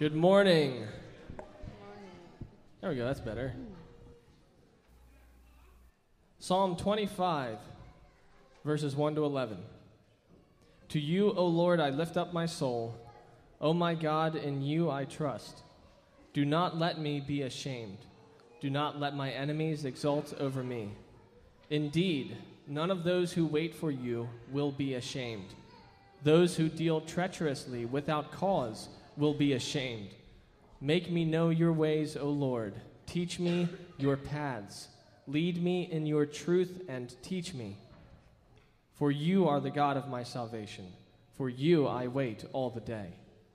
Good morning. There we go, that's better. Psalm 25, verses 1 to 11. To you, O Lord, I lift up my soul. O my God, in you I trust. Do not let me be ashamed. Do not let my enemies exult over me. Indeed, none of those who wait for you will be ashamed. Those who deal treacherously without cause will be ashamed. Make me know your ways, O Lord. Teach me your paths. Lead me in your truth and teach me. For you are the God of my salvation. For you I wait all the day.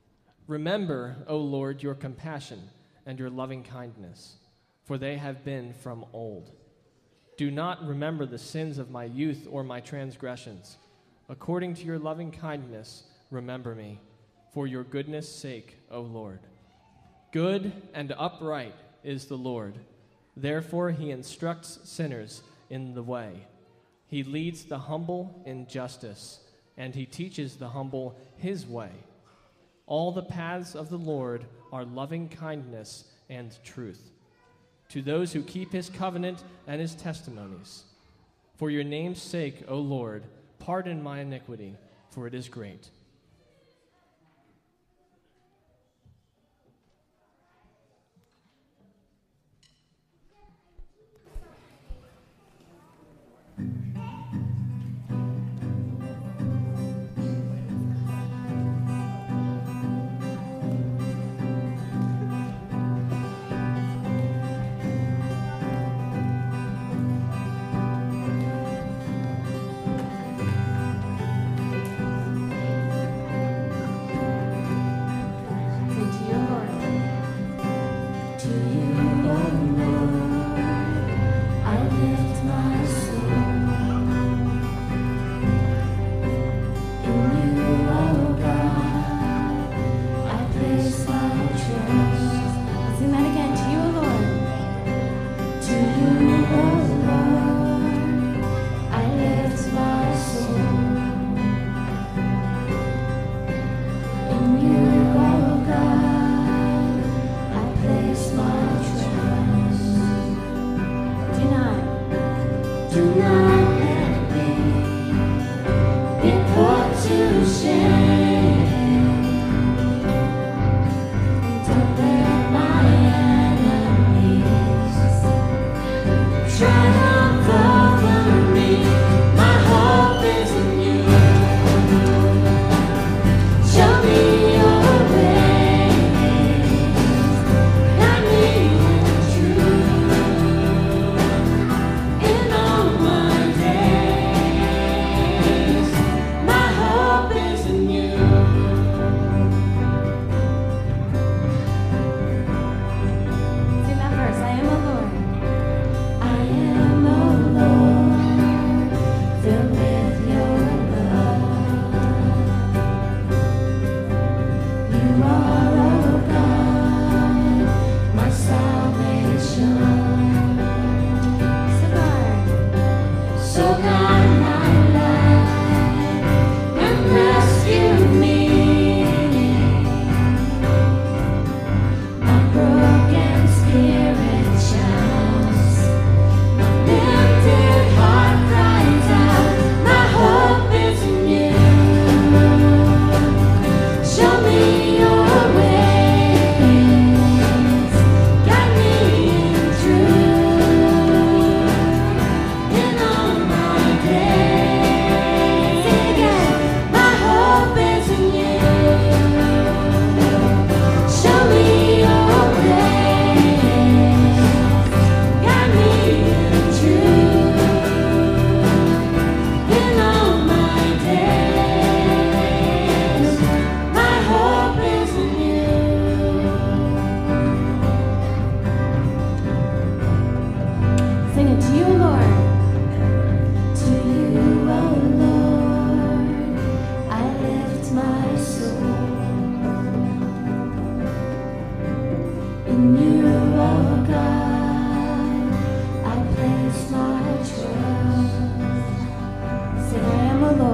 Remember, O Lord, your compassion and your loving kindness, for they have been from old. Do not remember the sins of my youth or my transgressions. According to your loving kindness, remember me, for your goodness' sake, O Lord. Good and upright is the Lord. Therefore he instructs sinners in the way. He leads the humble in justice, and he teaches the humble his way. All the paths of the Lord are loving kindness and truth, to those who keep his covenant and his testimonies. For your name's sake, O Lord, pardon my iniquity, for it is great.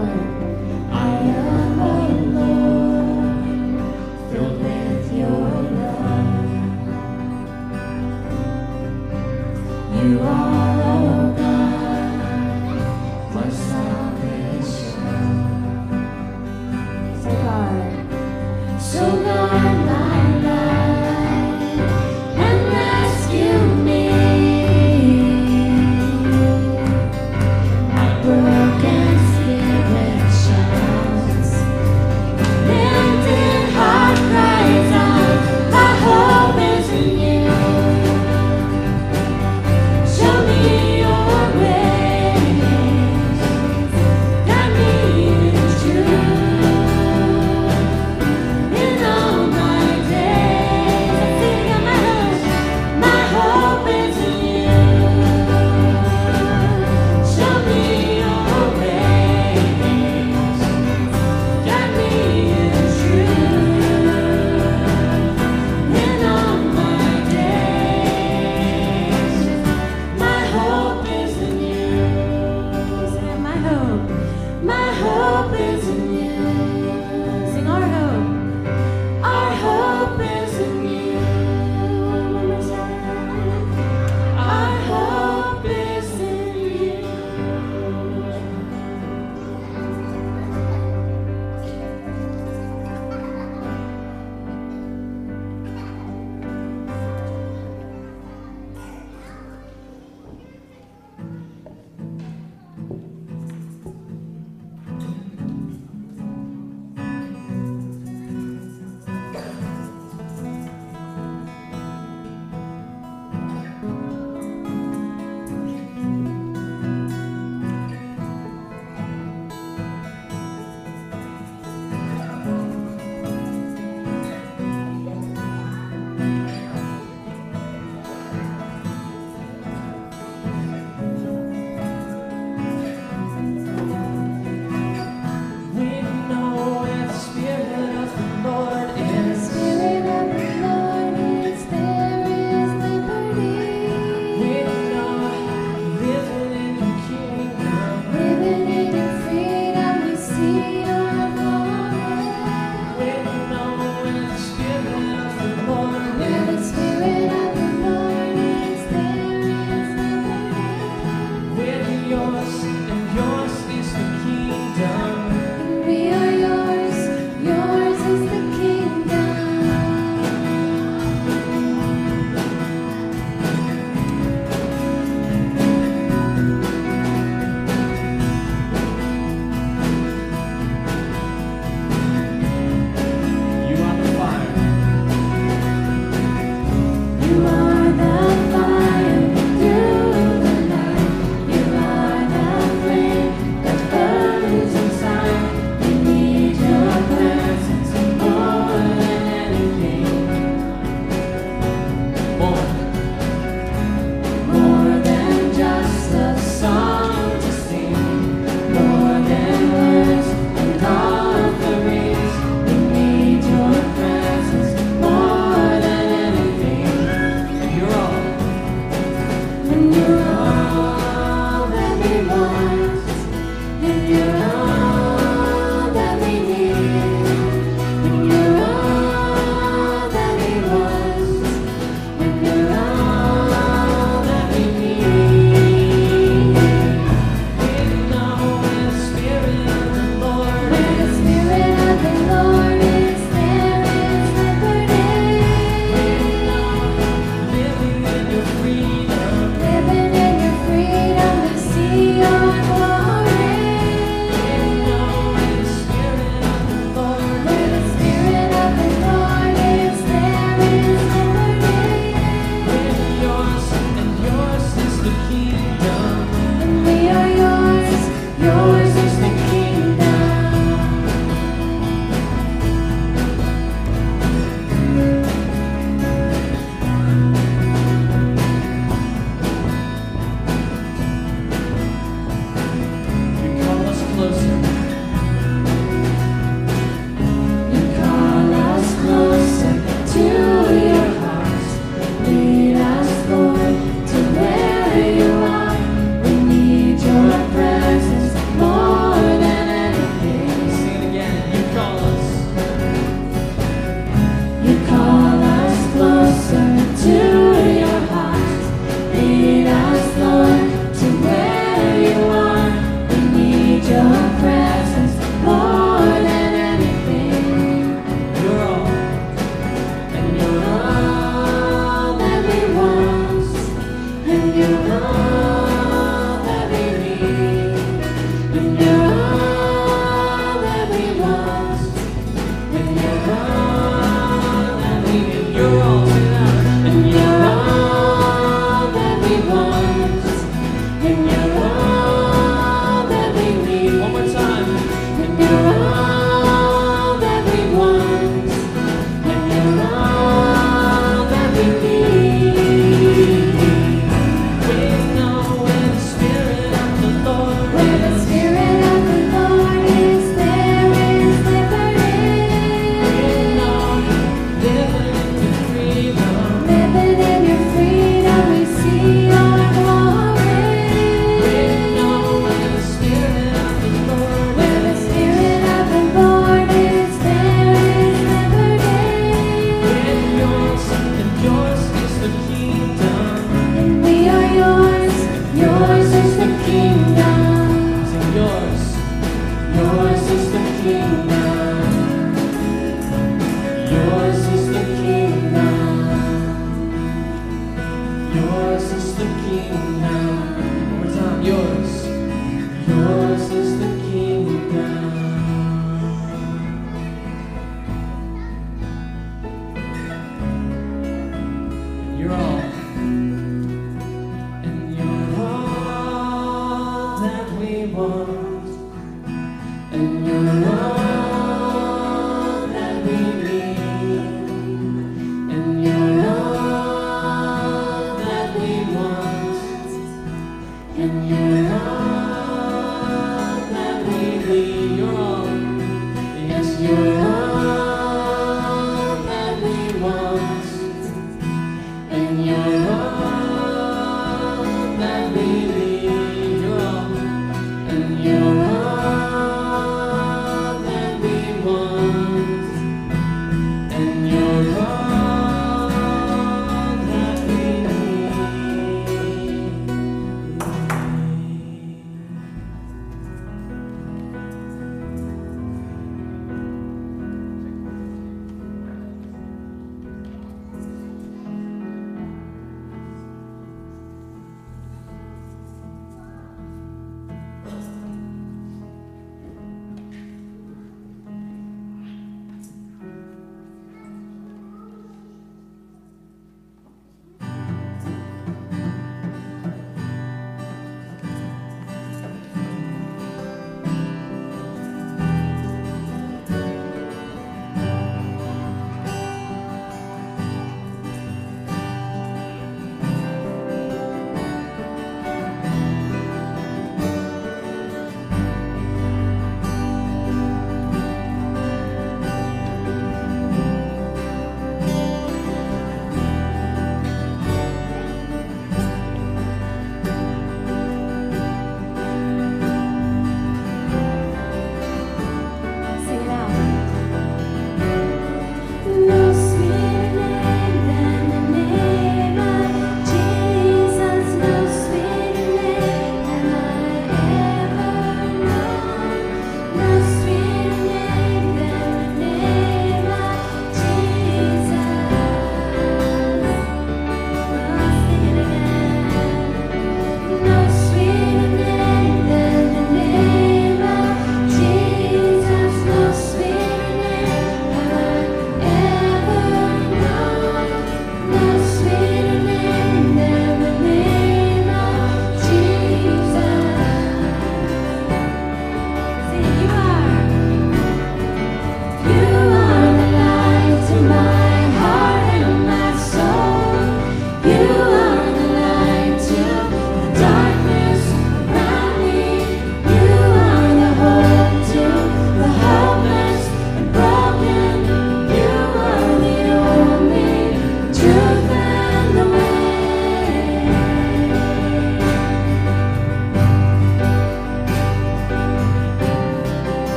Lord, filled with your In all my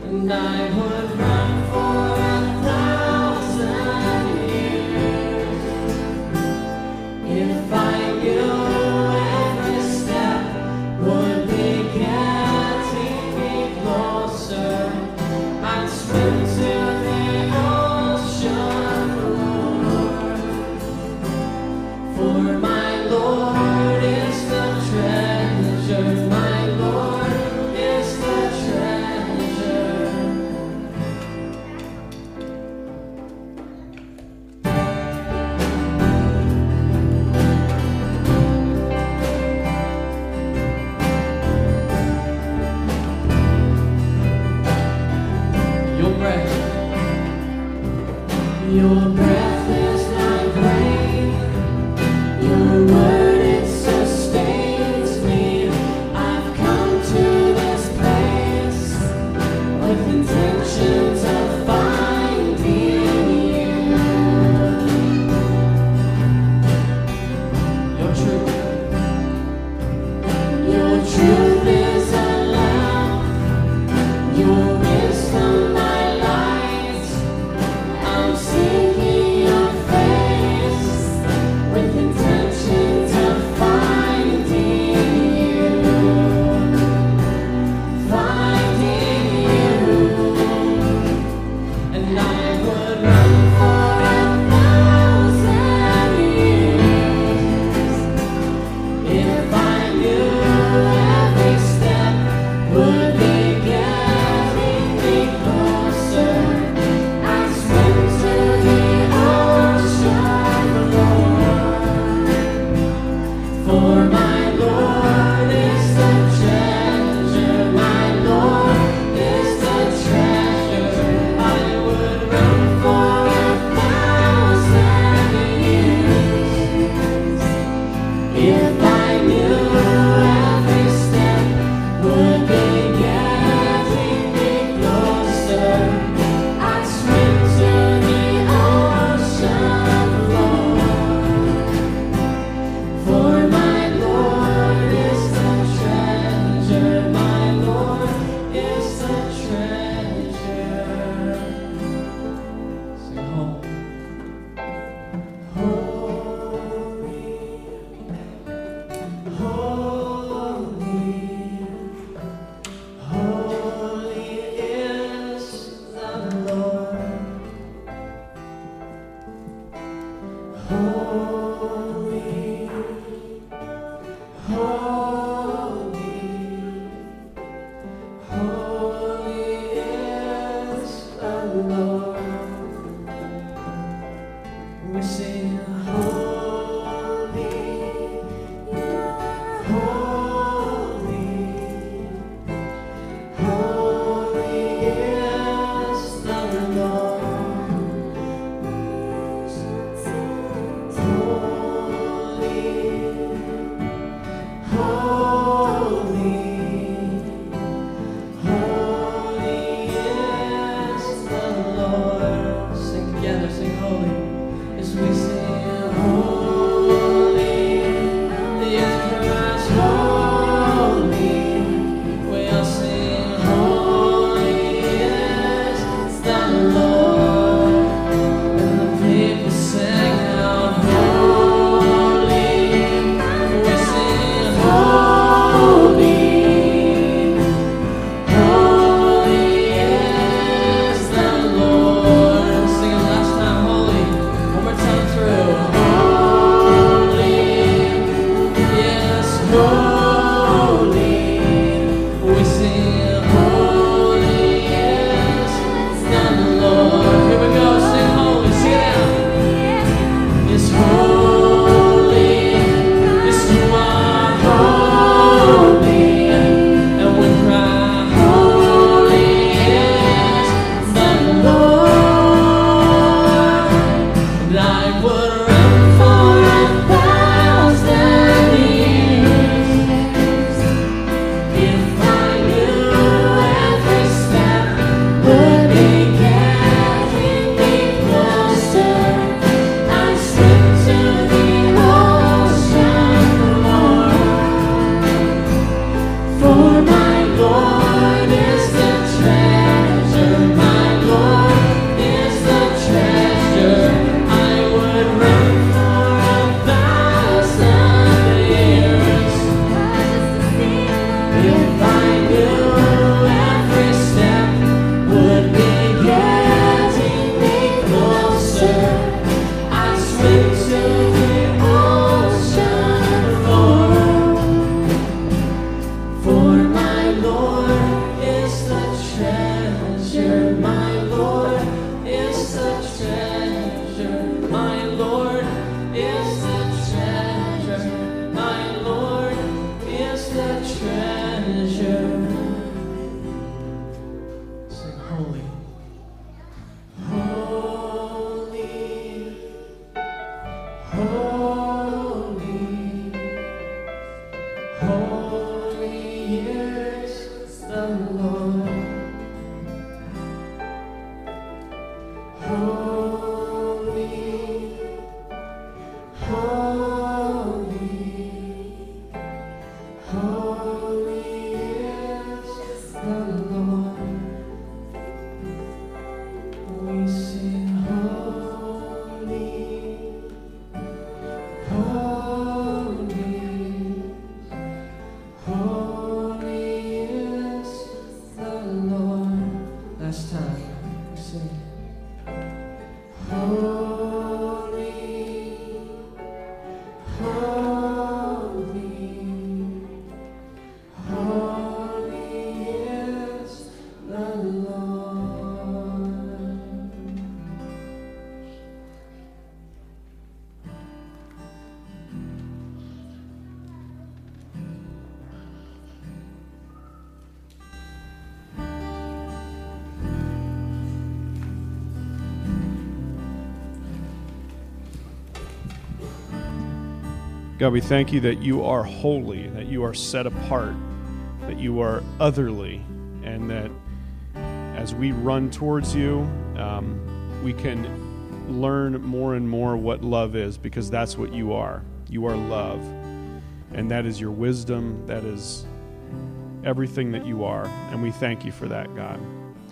and I would run for 1,000 years if I knew every step would be getting me closer. I'd swim to the ocean floor, for my Lord is the treasure, my Lord is the treasure. Your breath is like rain, your word it sustains me. I've come to this place with intentions of finding you. Your truth is a lamp, your wisdom my light. I'm seeking your face with intentions of finding you, and I would run for 1,000 years if I knew every step would be getting me closer. I'd swim to the ocean floor, for my Lord is the treasure, my Lord is the treasure. I would run for 1,000 years if I knew every step would be getting me closer. I'd swim to the ocean floor, for my Lord is the treasure, my Lord is the treasure. Sing home. Holy is the Lord. Holy, holy is the Lord. We sing holy, holy, holy is the Lord. Holy, holy is the Lord. Sing together, sing holy, as we sing holy is Christ. Holy, we all sing holy is the Lord, and the people sing out holy. We sing holy, holy is the Lord. Sing it last time, holy. One more time through. Holy, yes, holy. We sing holy is the Lord. Here we go, sing holy, sing it out. It's holy, yes, you are holy, and we cry, holy is the Lord. And I would run for 1,000 years if I knew every step would be getting me closer. I'd swim to the ocean floor, for my Lord is the treasure. treasure. My Lord is the treasure. My Lord is the treasure. My Lord is the treasure. Sing holy. Holy. Holy. Holy is the Lord. Holy, holy, holy is the Lord. We sing holy, holy, holy is the Lord. Last time, we sing. Holy, holy, holy is the Lord. God, we thank you that you are holy, that you are set apart, that you are otherly, and that as we run towards you, we can learn more and more what love is, because that's what you are. You are love, and that is your wisdom. That is everything that you are, and we thank you for that, God.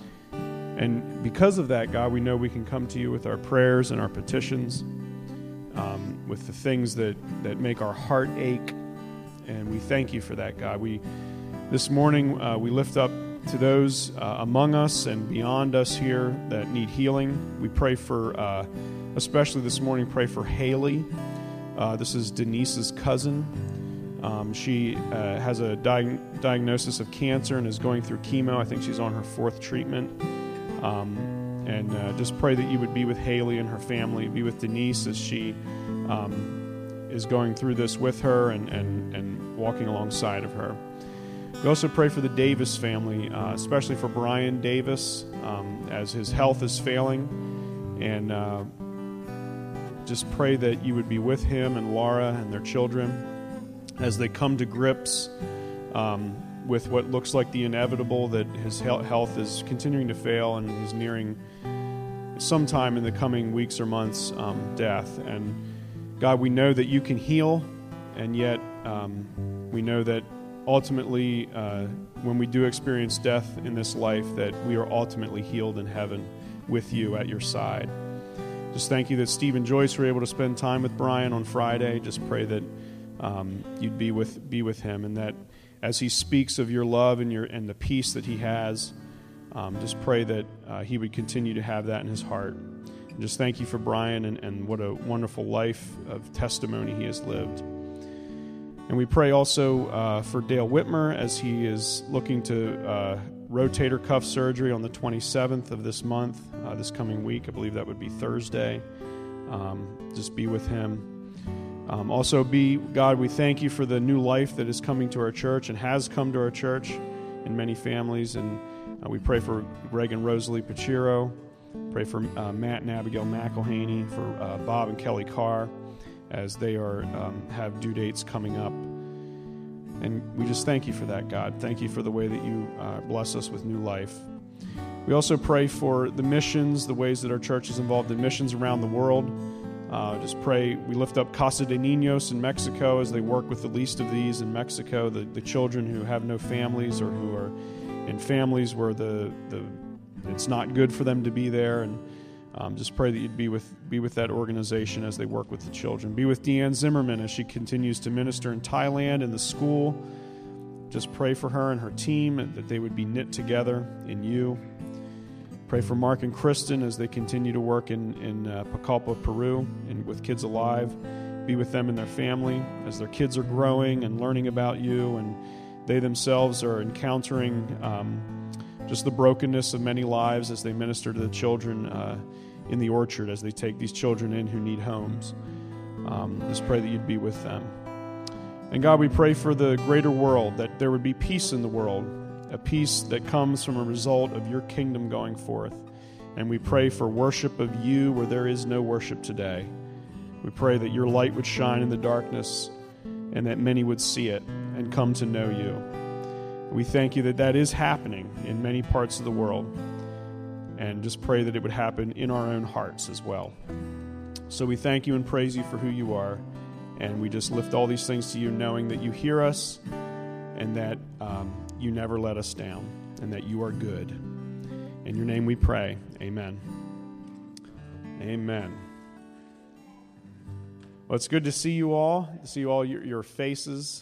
And because of that, God, we know we can come to you with our prayers and our petitions, with the things that make our heart ache, and we thank you for that, God. This morning, we lift up to those among us and beyond us here that need healing. We pray for, especially this morning, pray for Haley. This is Denise's cousin. She has a diagnosis of cancer and is going through chemo. I think she's on her 4th treatment. And just pray that you would be with Haley and her family, be with Denise as she is going through this with her and walking alongside of her. We also pray for the Davis family, especially for Brian Davis, as his health is failing. And just pray that you would be with him and Laura and their children as they come to grips with what looks like the inevitable, that his health is continuing to fail and he's nearing sometime in the coming weeks or months death. And God, we know that you can heal, and yet we know that ultimately when we do experience death in this life, that we are ultimately healed in heaven with you at your side. Just thank you that Steve and Joyce were able to spend time with Brian on Friday. Just pray that you'd be with him, and that as he speaks of your love and the peace that he has, just pray that he would continue to have that in his heart. And just thank you for Brian and what a wonderful life of testimony he has lived. And we pray also for Dale Whitmer as he is looking to rotator cuff surgery on the 27th of this month, this coming week. I believe that would be Thursday. Just be with him. Also, God, we thank you for the new life that is coming to our church and has come to our church in many families. And we pray for Greg and Rosalie Pachiro. Pray for Matt and Abigail McElhaney, for Bob and Kelly Carr, as they have due dates coming up. And we just thank you for that, God. Thank you for the way that you bless us with new life. We also pray for the missions, the ways that our church is involved in missions around the world. Just pray, we lift up Casa de Niños in Mexico as they work with the least of these in Mexico, the children who have no families or who are in families where it's not good for them to be there. And just pray that you'd be with that organization as they work with the children. Be with Deanne Zimmerman as she continues to minister in Thailand in the school. Just pray for her and her team, and that they would be knit together in you. Pray for Mark and Kristen as they continue to work in Pucallpa, Peru, and with Kids Alive. Be with them and their family as their kids are growing and learning about you, and they themselves are encountering just the brokenness of many lives as they minister to the children in the orchard, as they take these children in who need homes. Just pray that you'd be with them. And God, we pray for the greater world, that there would be peace in the world, a peace that comes from a result of your kingdom going forth. And we pray for worship of you where there is no worship today. We pray that your light would shine in the darkness and that many would see it and come to know you. We thank you that that is happening in many parts of the world, and just pray that it would happen in our own hearts as well. So we thank you and praise you for who you are, and we just lift all these things to you, knowing that you hear us and that you never let us down and that you are good. In your name we pray. Amen. Amen. Well, it's good to see you all, your faces.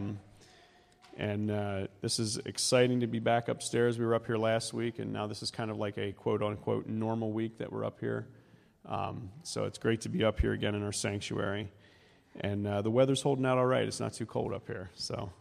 This is exciting to be back upstairs. We were up here last week, and now this is kind of like a quote-unquote normal week that we're up here. So it's great to be up here again in our sanctuary. And the weather's holding out all right. It's not too cold up here.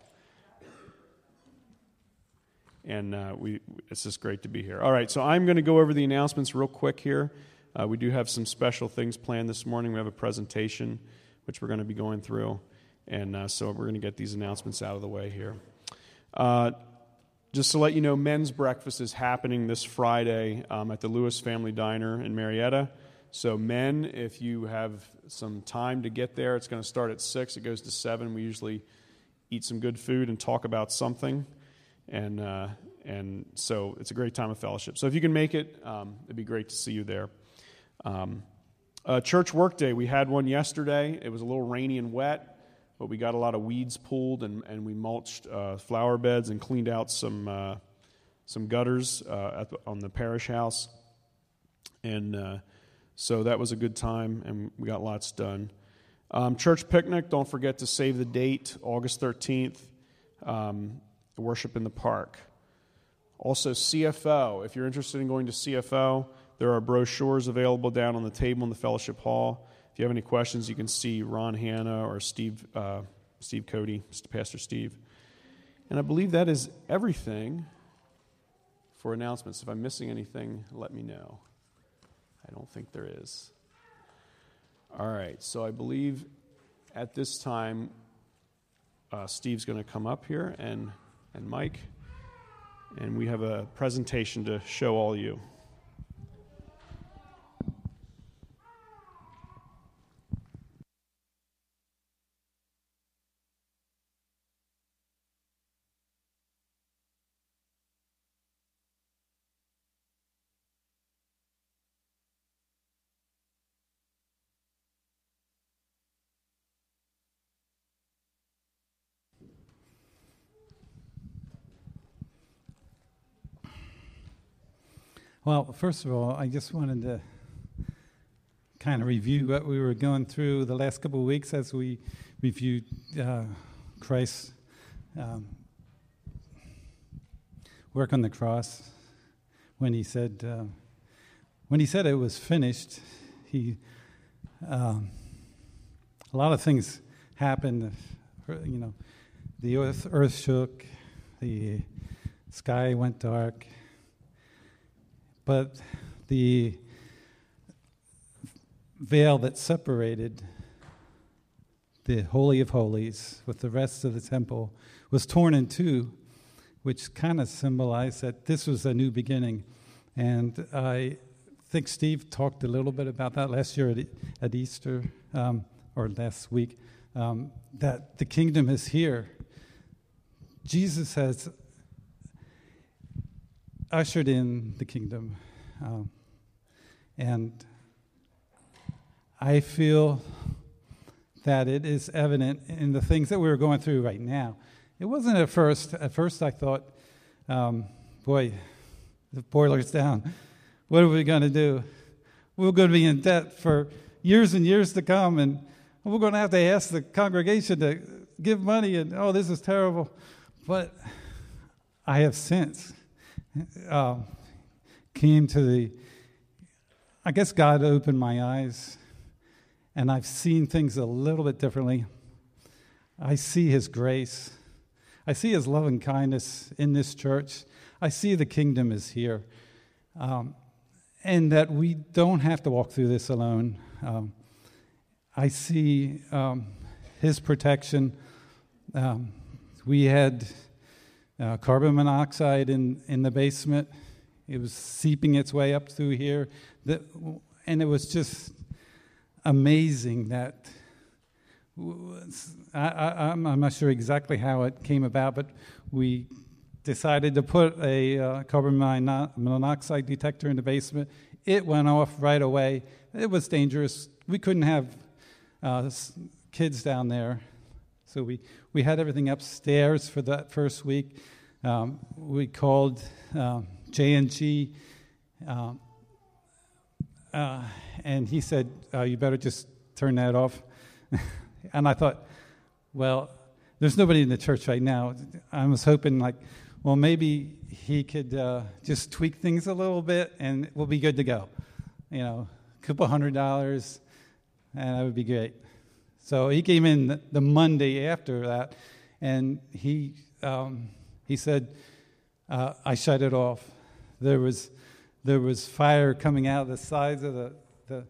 It's just great to be here. All right, so I'm going to go over the announcements real quick here. We do have some special things planned this morning. We have a presentation, which we're going to be going through. And so we're going to get these announcements out of the way here. Just to let you know, men's breakfast is happening this Friday at the Lewis Family Diner in Marietta. So men, if you have some time to get there, it's going to start at 6. It goes to 7. We usually eat some good food and talk about something. And so it's a great time of fellowship. So if you can make it, it'd be great to see you there. Church work day, we had one yesterday. It was a little rainy and wet, but we got a lot of weeds pulled, and we mulched flower beds and cleaned out some gutters on the parish house. And so that was a good time, and we got lots done. Church picnic, don't forget to save the date, August 13th, worship in the park. Also, CFO, if you're interested in going to CFO, there are brochures available down on the table in the fellowship hall. If you have any questions, you can see Ron Hanna or Steve Cody, Pastor Steve. And I believe that is everything for announcements. If I'm missing anything, let me know. I don't think there is. All right, so I believe at this time, Steve's going to come up here, and Mike, and we have a presentation to show all you. Well, first of all, I just wanted to kind of review what we were going through the last couple of weeks as we reviewed Christ's work on the cross. When he said it was finished, a lot of things happened. The earth shook, the sky went dark. But the veil that separated the Holy of Holies with the rest of the temple was torn in two, which kind of symbolized that this was a new beginning. And I think Steve talked a little bit about that last year at Easter, or last week, that the kingdom is here. Jesus has ushered in the kingdom, and I feel that it is evident in the things that we're going through right now. It wasn't at first. At first I thought, boy, the boiler's down. What are we going to do? We're going to be in debt for years and years to come, and we're going to have to ask the congregation to give money, and this is terrible. But I have since came to I guess God opened my eyes, and I've seen things a little bit differently. I see His grace. I see His love and kindness in this church. I see the kingdom is here, and that we don't have to walk through this alone. I see His protection. We had carbon monoxide in the basement. It was seeping its way up through here. And it was just amazing that I'm not sure exactly how it came about, but we decided to put a carbon monoxide detector in the basement. It went off right away. It was dangerous. We couldn't have kids down there. So we had everything upstairs for that first week. We called J&G, and he said, you better just turn that off. And I thought, well, there's nobody in the church right now. I was hoping, well, maybe he could just tweak things a little bit, and we'll be good to go. A couple $100, and that would be great. So he came in the Monday after that, and he said, I shut it off. There was fire coming out of the sides of the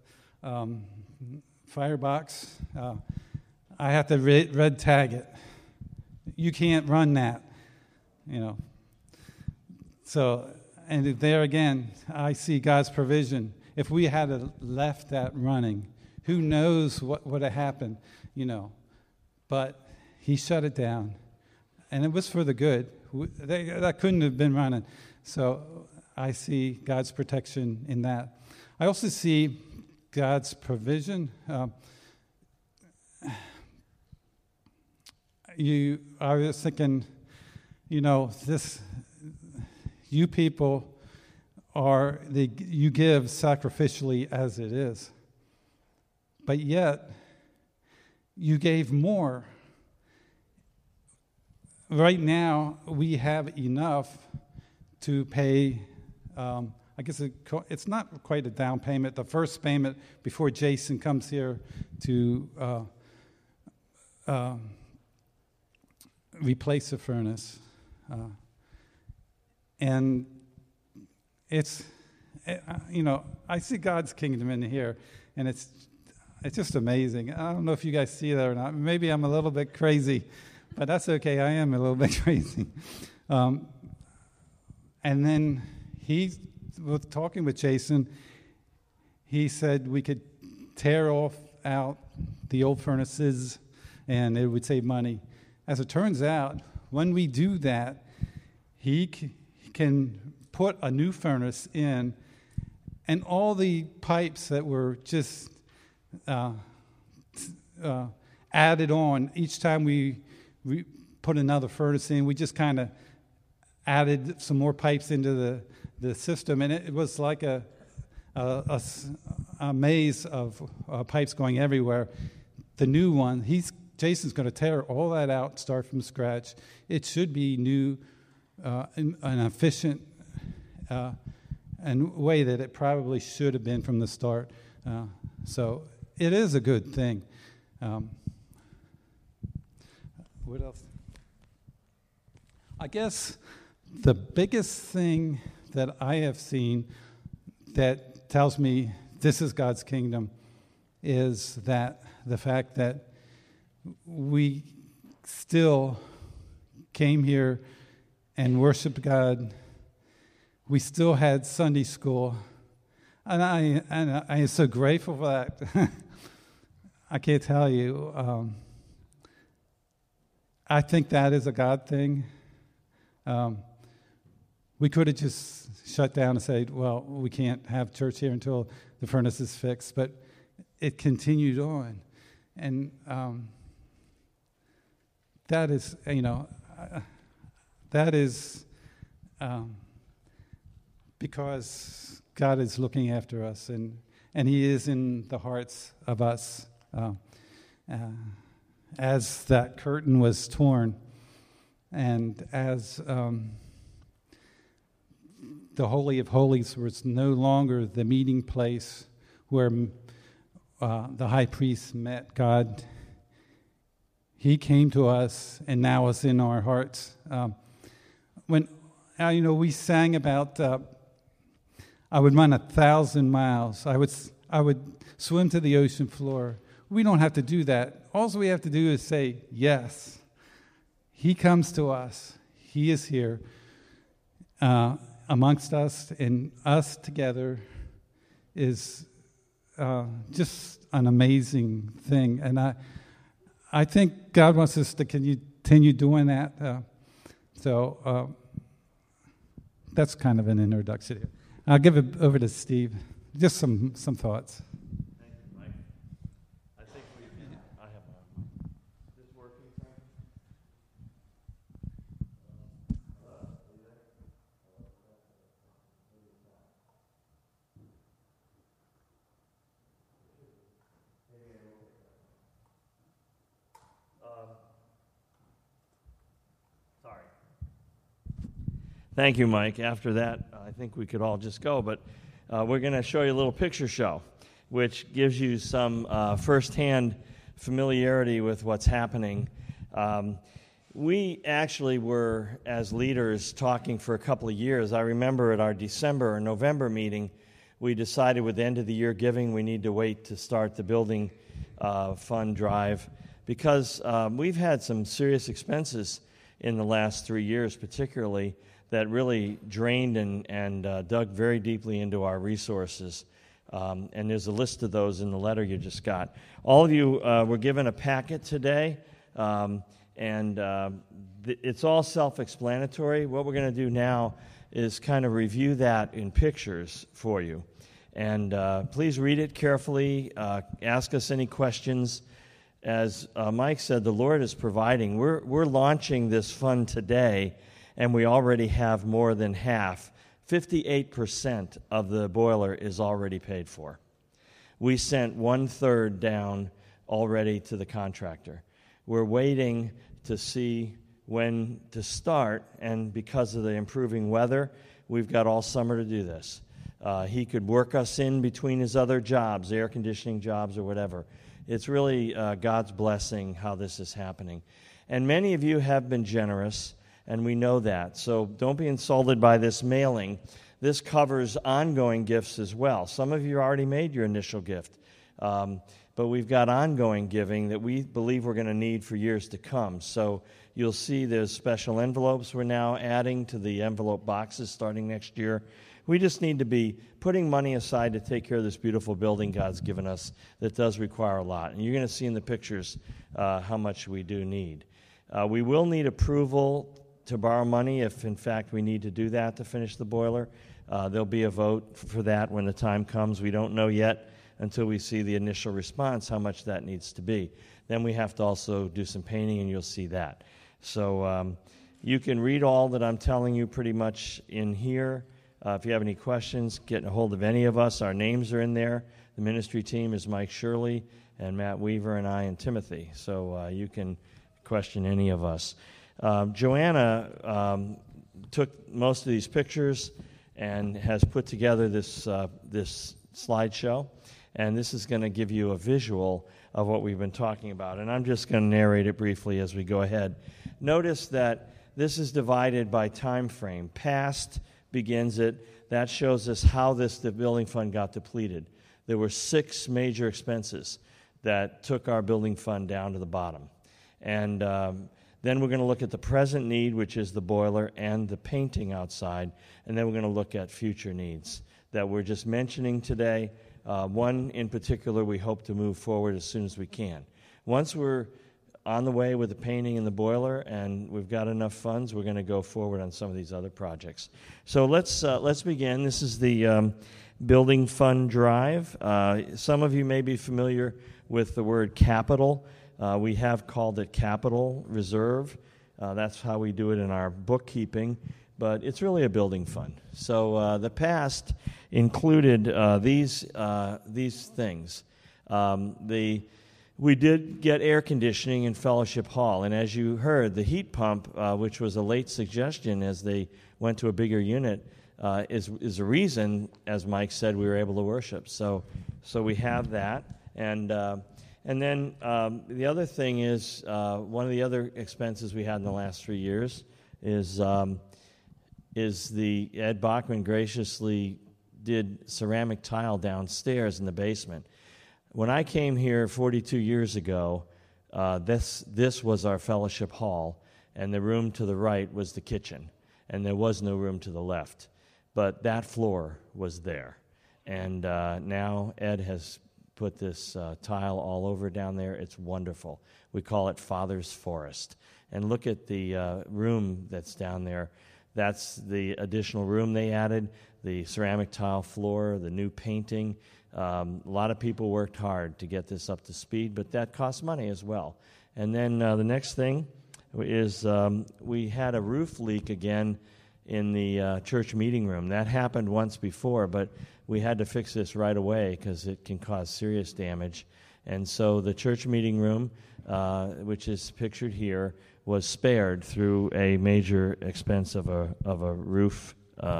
firebox. I have to red tag it. You can't run that, So, and there again, I see God's provision. If we had left that running, who knows what would have happened, But He shut it down, and it was for the good. That couldn't have been running. So I see God's protection in that. I also see God's provision. I was thinking, you people you give sacrificially as it is. But yet, you gave more. Right now, we have enough to pay, I guess it's not quite a down payment, the first payment before Jason comes here to replace the furnace. And it's, I see God's kingdom in here, and it's just amazing. I don't know if you guys see that or not. Maybe I'm a little bit crazy, but that's okay. I am a little bit crazy. And then he was talking with Jason. He said we could tear out the old furnaces, and it would save money. As it turns out, when we do that, he can put a new furnace in, and all the pipes that were just added on each time we put another furnace in, we just kind of added some more pipes into the system, and it was like a maze of pipes going everywhere. The new one, Jason's going to tear all that out, start from scratch. It should be new, and efficient, and way that it probably should have been from the start. So it is a good thing. What else? I guess the biggest thing that I have seen that tells me this is God's kingdom is that the fact that we still came here and worshiped God. We still had Sunday school, and I am so grateful for that. I can't tell you. I think that is a God thing. We could have just shut down and said, well, we can't have church here until the furnace is fixed, but it continued on. And that is, because God is looking after us, and He is in the hearts of us. As that curtain was torn, and as the Holy of Holies was no longer the meeting place where the high priest met God, He came to us and now is in our hearts. When we sang about I would run 1,000 miles. I would swim to the ocean floor. We don't have to do that. All we have to do is say yes. He comes to us. He is here amongst us, and us together is just an amazing thing. And I think God wants us to continue doing that. So that's kind of an introduction. I'll give it over to Steve. Just some thoughts. Thank you, Mike. I think I have one. Is this working, Frank? Sorry. Thank you, Mike. After that, I think we could all just go, but we're going to show you a little picture show, which gives you some firsthand familiarity with what's happening. We actually were, as leaders, talking for a couple of years. I remember at our December or November meeting, we decided with the end of the year giving, we need to wait to start the building fund drive because we've had some serious expenses in the last 3 years, particularly, that really drained and dug very deeply into our resources. And there's a list of those in the letter you just got. All of you were given a packet today, it's all self-explanatory. What we're going to do now is kind of review that in pictures for you. And please read it carefully. Ask us any questions. As Mike said, the Lord is providing. We're launching this fund today, and we already have more than half. 58% of the boiler is already paid for. We sent 1/3 down already to the contractor. We're waiting to see when to start, and because of the improving weather, we've got all summer to do this. He could work us in between his other jobs, air conditioning jobs or whatever. It's really God's blessing how this is happening. And many of you have been generous, and we know that. So don't be insulted by this mailing. This covers ongoing gifts as well. Some of you already made your initial gift, but we've got ongoing giving that we believe we're going to need for years to come. So you'll see there's special envelopes we're now adding to the envelope boxes starting next year. We just need to be putting money aside to take care of this beautiful building God's given us that does require a lot. And you're going to see in the pictures how much we do need. We will need approval to borrow money if, in fact, we need to do that to finish the boiler. There'll be a vote for that when the time comes. We don't know yet until we see the initial response how much that needs to be. Then we have to also do some painting, and you'll see that. So you can read all that I'm telling you pretty much in here. If you have any questions, get a hold of any of us. Our names are in there. The ministry team is Mike Shirley and Matt Weaver and I and Timothy. So you can question any of us. Joanna took most of these pictures and has put together this slideshow. And this is going to give you a visual of what we've been talking about. And I'm just going to narrate it briefly as we go ahead. Notice that this is divided by time frame. Past begins it. That shows us how the building fund got depleted. There were 6 major expenses that took our building fund down to the bottom. And then we're going to look at the present need, which is the boiler and the painting outside. And then we're going to look at future needs that we're just mentioning today. One in particular we hope to move forward as soon as we can. Once we're on the way with the painting and the boiler and we've got enough funds, we're going to go forward on some of these other projects. So let's begin. This is the building fund drive. Some of you may be familiar with the word capital. We have called it capital reserve. That's how we do it in our bookkeeping. But it's really a building fund. So the past included these things. We did get air conditioning in Fellowship Hall, and as you heard, the heat pump, which was a late suggestion as they went to a bigger unit, is a reason, as Mike said, we were able to worship. So we have that, and And then the other thing is, one of the other expenses we had in the last 3 years is the Ed Bachman graciously did ceramic tile downstairs in the basement. When I came here 42 years ago, this was our fellowship hall, and the room to the right was the kitchen, and there was no room to the left. But that floor was there. And now Ed has put this tile all over down there. It's wonderful. We call it Father's Forest. And look at the room that's down there. That's the additional room they added, the ceramic tile floor, the new painting. A lot of people worked hard to get this up to speed, but that costs money as well. And then the next thing is we had a roof leak again in the church meeting room. That happened once before, but we had to fix this right away because it can cause serious damage. And so the church meeting room, which is pictured here, was spared through a major expense of a roof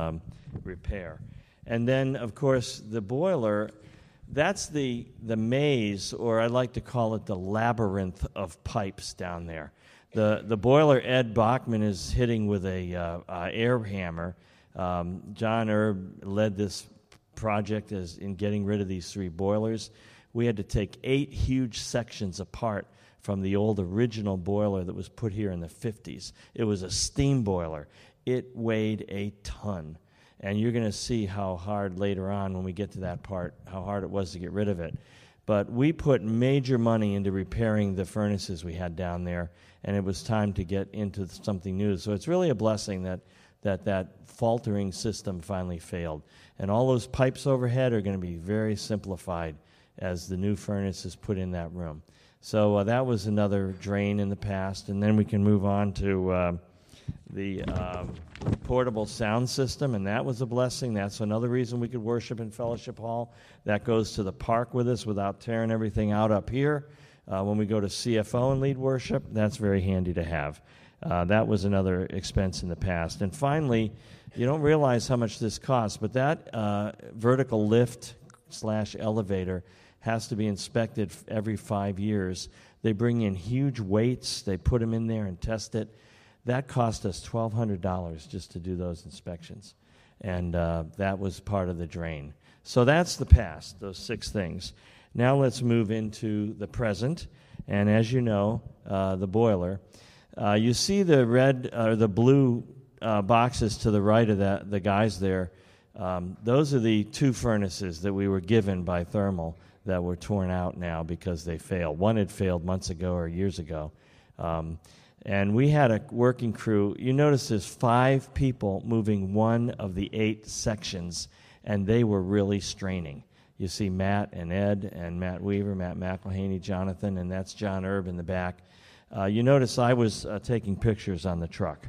repair. And then, of course, the boiler, that's the maze, or I like to call it the labyrinth of pipes down there. The boiler Ed Bachman is hitting with a air hammer. John Erb led this project in getting rid of these 3 boilers. We had to take 8 huge sections apart from the old original boiler that was put here in the 50s. It was a steam boiler. It weighed a ton. And you're going to see how hard later on when we get to that part, how hard it was to get rid of it. But we put major money into repairing the furnaces we had down there, and it was time to get into something new. So it's really a blessing that faltering system finally failed. And all those pipes overhead are going to be very simplified as the new furnace is put in that room. So that was another drain in the past. And then we can move on to the portable sound system, and that was a blessing. That's another reason we could worship in Fellowship Hall. That goes to the park with us without tearing everything out up here. When we go to CFO and lead worship, that's very handy to have. That was another expense in the past. And finally, you don't realize how much this costs, but that vertical lift/elevator has to be inspected every 5 years. They bring in huge weights. They put them in there and test it. That cost us $1,200 just to do those inspections. And that was part of the drain. So that's the past, those 6 things. Now let's move into the present. And as you know, the boiler. You see the red or the blue boxes to the right of the guys there. Those are the 2 furnaces that we were given by Thermal that were torn out now because they failed. One had failed months ago or years ago. And we had a working crew. You notice there's 5 people moving one of the 8 sections, and they were really straining. You see Matt and Ed and Matt Weaver, Matt McElhaney, Jonathan, and that's John Erb in the back. You notice I was taking pictures on the truck.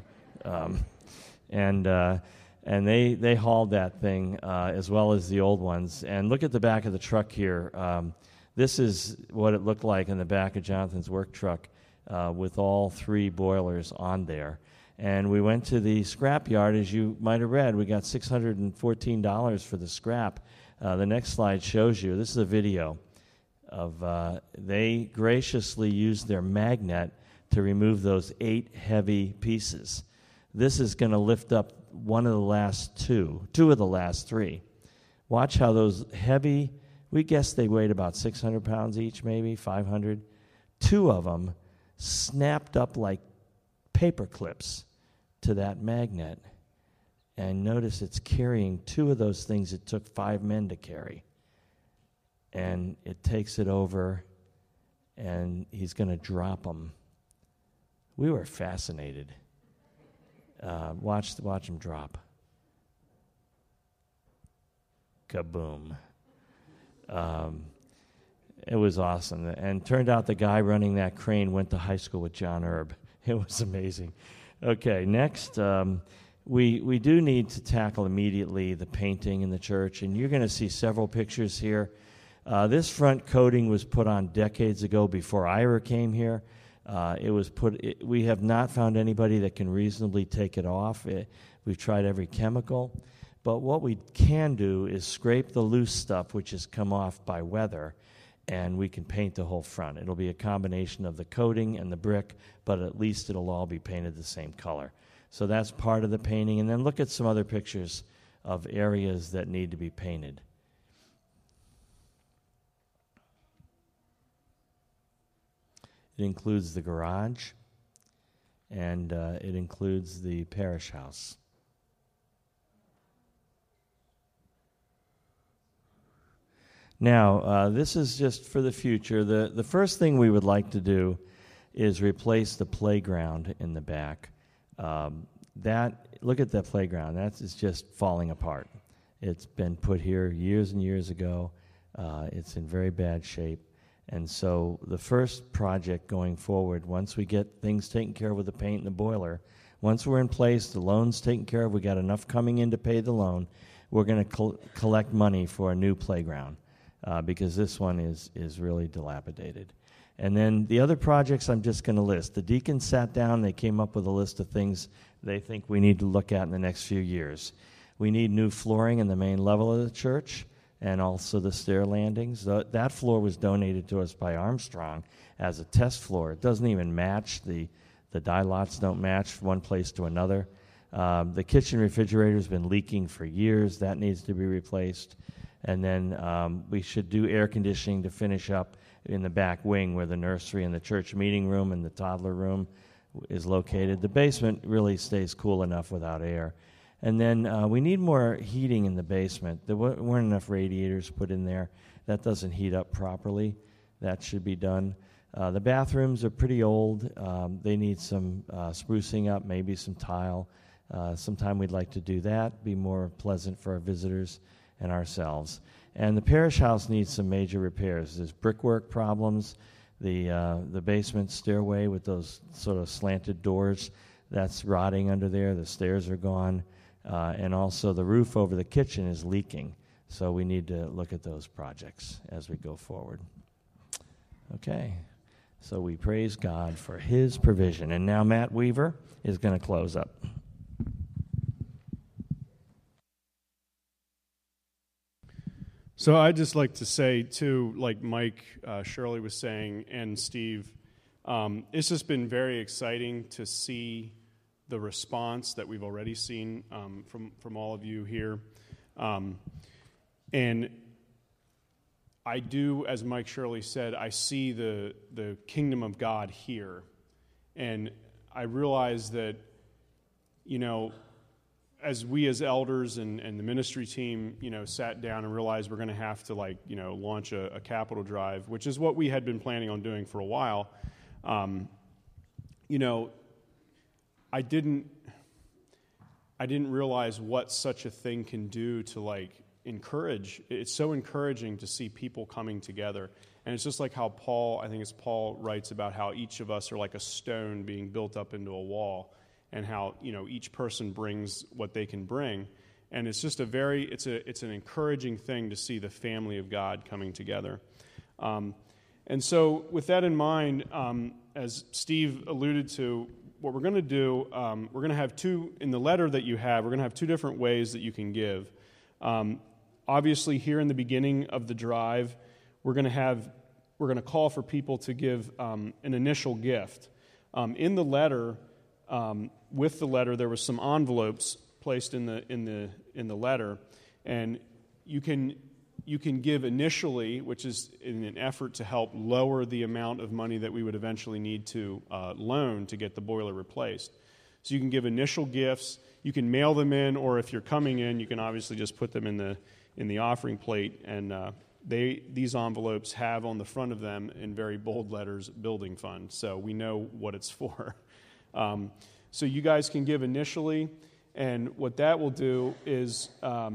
And they hauled that thing as well as the old ones. And look at the back of the truck here. This is what it looked like in the back of Jonathan's work truck with all 3 boilers on there. And we went to the scrap yard. As you might have read, we got $614 for the scrap. The next slide shows you. This is a video of they graciously used their magnet to remove those 8 heavy pieces. This is going to lift up one of the last 2 of the last 3. Watch how those heavy, we guess they weighed about 600 pounds each, maybe 500. 2 of them snapped up like paper clips to that magnet. And notice it's carrying 2 of those things it took 5 men to carry. And it takes it over, and he's going to drop them. We were fascinated. Watch him drop. Kaboom. It was awesome. And turned out the guy running that crane went to high school with John Erb. It was amazing. Okay, next, we do need to tackle immediately the painting in the church, and you're going to see several pictures here. This front coating was put on decades ago before Ira came here. We have not found anybody that can reasonably take it off. We've tried every chemical. But what we can do is scrape the loose stuff, which has come off by weather, and we can paint the whole front. It'll be a combination of the coating and the brick, but at least it'll all be painted the same color. So that's part of the painting. And then look at some other pictures of areas that need to be painted. It includes the garage, and it includes the parish house. Now, this is just for the future. The first thing we would like to do is replace the playground in the back. Look at that playground. That is just falling apart. It's been put here years and years ago. It's in very bad shape. And so the first project going forward, once we get things taken care of with the paint and the boiler, once we're in place, the loan's taken care of, we got enough coming in to pay the loan, we're going to collect money for a new playground. Because this one is really dilapidated. And then the other projects I'm just going to list. The deacons sat down, they came up with a list of things they think we need to look at in the next few years. We need new flooring in the main level of the church and also the stair landings. That floor was donated to us by Armstrong as a test floor. It doesn't even match. The dye lots don't match from one place to another. The kitchen refrigerator has been leaking for years. That needs to be replaced. And then we should do air conditioning to finish up in the back wing where the nursery and the church meeting room and the toddler room is located. The basement really stays cool enough without air. And then we need more heating in the basement. There weren't enough radiators put in there. That doesn't heat up properly. That should be done. The bathrooms are pretty old. They need some sprucing up, maybe some tile. Sometime we'd like to do that, be more pleasant for our visitors and ourselves. And the parish house needs some major repairs. There's brickwork problems, the basement stairway with those sort of slanted doors, that's rotting under there. The stairs are gone. And also the roof over the kitchen is leaking. So we need to look at those projects as we go forward. Okay. So we praise God for his provision. And now Matt Weaver is going to close up. So I'd just like to say, too, like Mike, Shirley was saying, and Steve, it's just been very exciting to see the response that we've already seen from all of you here. And I do, as Mike Shirley said, I see the kingdom of God here. And I realize that, you know, as we as elders and the ministry team, you know, sat down and realized we're going to have to, like, you know, launch a capital drive, which is what we had been planning on doing for a while. You know, I didn't realize what such a thing can do to, like, encourage. It's so encouraging to see people coming together. And it's just like how I think it's Paul writes about how each of us are like a stone being built up into a wall, and how, you know, each person brings what they can bring. And it's just it's an encouraging thing to see the family of God coming together. And so with that in mind, as Steve alluded to, what we're going to do, we're going to have in the letter that you have, we're going to have two different ways that you can give. Obviously, here in the beginning of the drive, we're going to call for people to give an initial gift. In the letter, with the letter, there was some envelopes placed in the letter, and you can give initially, which is in an effort to help lower the amount of money that we would eventually need to loan to get the boiler replaced. So you can give initial gifts. You can mail them in, or if you're coming in, you can obviously just put them in the offering plate. And these envelopes have on the front of them in very bold letters, "Building Fund," so we know what it's for. So you guys can give initially, and what that will do is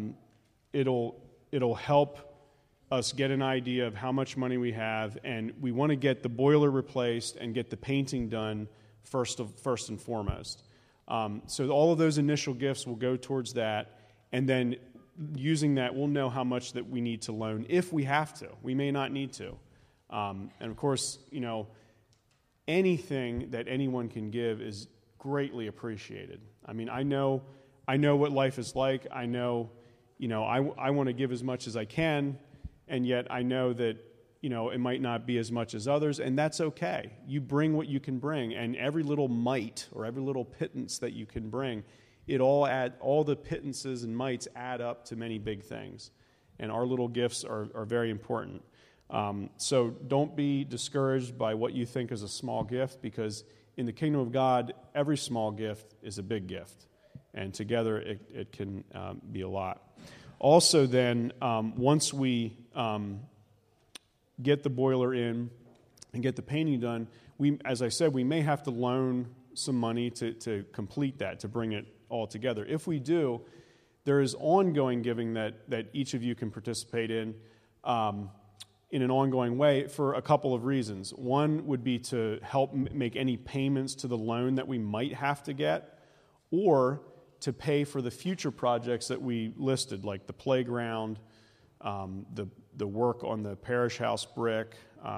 it'll help us get an idea of how much money we have, and we want to get the boiler replaced and get the painting done first and foremost. So all of those initial gifts will go towards that, and then using that, we'll know how much that we need to loan if we have to. We may not need to. And of course, you know, anything that anyone can give is greatly appreciated. I mean, I know what life is like. I know, you know, I want to give as much as I can, and yet I know that it might not be as much as others, and that's okay. You bring what you can bring, and every little mite or every little pittance that you can bring, all the pittances and mites add up to many big things, and our little gifts are very important. So don't be discouraged by what you think is a small gift, because in the kingdom of God, every small gift is a big gift, and together it can be a lot. Also then, once we get the boiler in and get the painting done, as I said, we may have to loan some money to complete that, to bring it all together. If we do, there is ongoing giving that each of you can participate in an ongoing way for a couple of reasons. One would be to help make any payments to the loan that we might have to get, or to pay for the future projects that we listed, like the playground, the work on the parish house brick,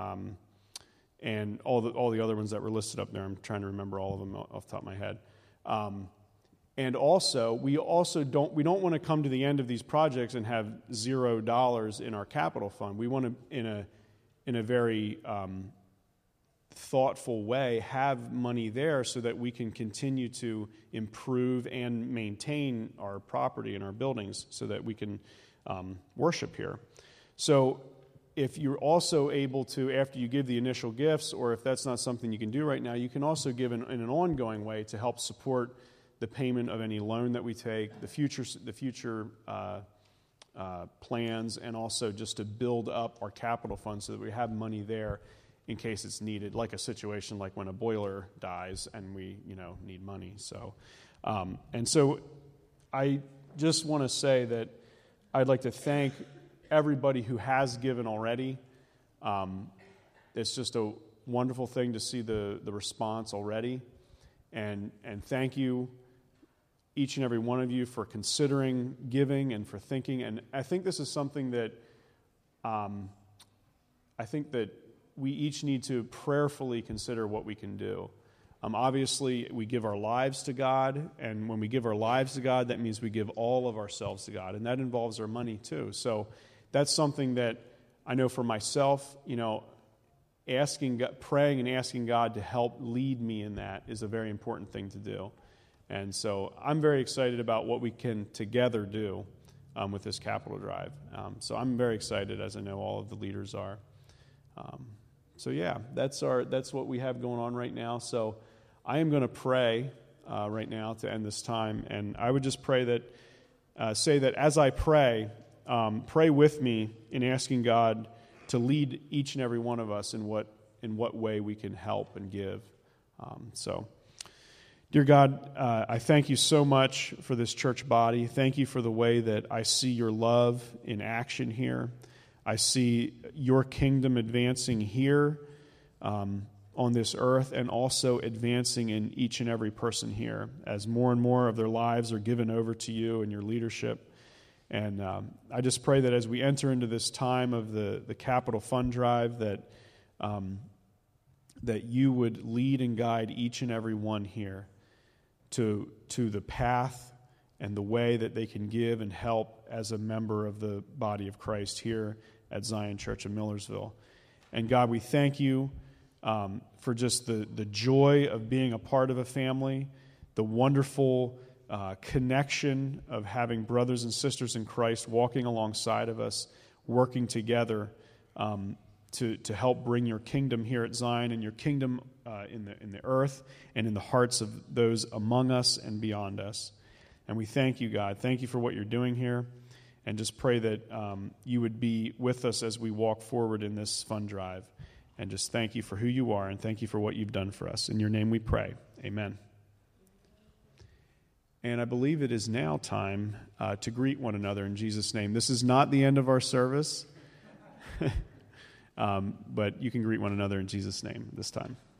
and all the other ones that were listed up there. I'm trying to remember all of them off the top of my head. And also, we don't want to come to the end of these projects and have $0 in our capital fund. We want to, in a very thoughtful way, have money there so that we can continue to improve and maintain our property and our buildings so that we can worship here. So if you're also able to, after you give the initial gifts, or if that's not something you can do right now, you can also give in an ongoing way to help support the payment of any loan that we take, the future plans, and also just to build up our capital fund so that we have money there in case it's needed, like a situation like when a boiler dies and we need money. So, and so I just want to say that I'd like to thank everybody who has given already. It's just a wonderful thing to see the response already, and thank you, each and every one of you, for considering giving and for thinking. And I think this is something that we each need to prayerfully consider what we can do. Obviously, we give our lives to God, and when we give our lives to God, that means we give all of ourselves to God, and that involves our money too. So that's something that I know for myself, praying and asking God to help lead me in that is a very important thing to do. And so I'm very excited about what we can together do with this capital drive. So I'm very excited, as I know all of the leaders are. So yeah, that's what we have going on right now. So I am going to pray right now to end this time, and I would just pray that, say that as I pray with me in asking God to lead each and every one of us in what way we can help and give. Dear God, I thank you so much for this church body. Thank you for the way that I see your love in action here. I see your kingdom advancing here on this earth, and also advancing in each and every person here as more and more of their lives are given over to you and your leadership. And I just pray that as we enter into this time of the Capital Fund Drive, that you would lead and guide each and every one here to the path and the way that they can give and help as a member of the body of Christ here at Zion Church of Millersville. And God, we thank you for just the joy of being a part of a family, the wonderful connection of having brothers and sisters in Christ walking alongside of us, working together to help bring your kingdom here at Zion, and your kingdom in the earth and in the hearts of those among us and beyond us. And we thank you, God. Thank you for what you're doing here, and just pray that you would be with us as we walk forward in this fund drive. And just thank you for who you are, and thank you for what you've done for us. In your name we pray. Amen. And I believe it is now time to greet one another in Jesus' name. This is not the end of our service, but you can greet one another in Jesus' name this time.